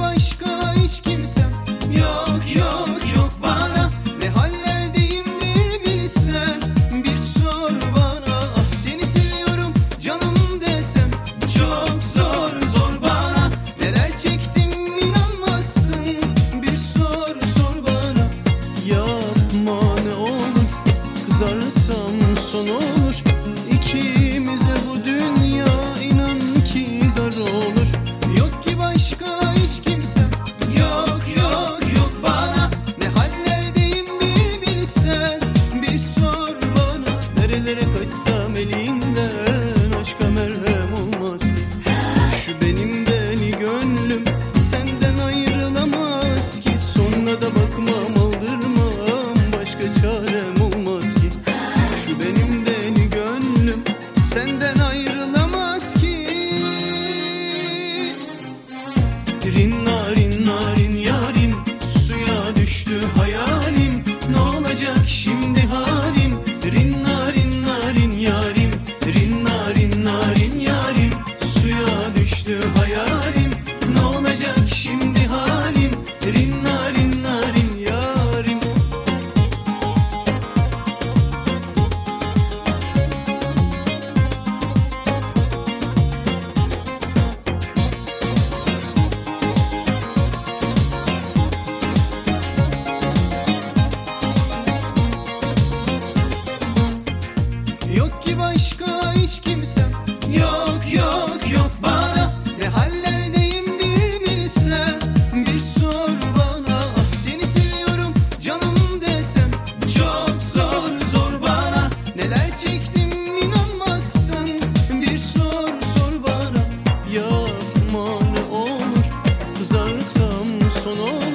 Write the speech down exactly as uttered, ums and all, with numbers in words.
başka hiç kimsem yok yok yok bana. Ne hallerdeyim bir bilsen, bir sor bana. Ah seni seviyorum canım desem çok zor zor bana. Neler çektim inanmazsın, bir sor sor bana. Yapma ne olur, kızarsam son olur. İkimize bu dünya inan ki dar olur. Yok ki başka hiç kimsem yok yok yok bana. Ne hallerdeyim bir bilsen, bir sor bana. Nerelere kaçsam elinden aşka merhem olmaz ki. Şu benim deli gönlüm senden ayrılamaz ki. Sonuna da bakmam aldırmam, başka çarem olmaz ki. Şu benim deli gönlüm senden ayrılamaz ki. Rinna rinna rin yarim, suya düştü hayalim. Ne olacak şimdi halim? Rinna rinna rin yarim, rinna rinna rin yarim, suya düştü hayalim. Ne olacak şimdi halim? Rinna rinna rin yarim. Yok ki başka hiç kimsem yok yok yok bana. Ne hallerdeyim bir bilsen, bir sor bana. Ah seni seviyorum canım desem çok zor zor bana. Neler çektim inanmazsın, bir sor sor bana. Yapma ne olur, kızarsam son olur.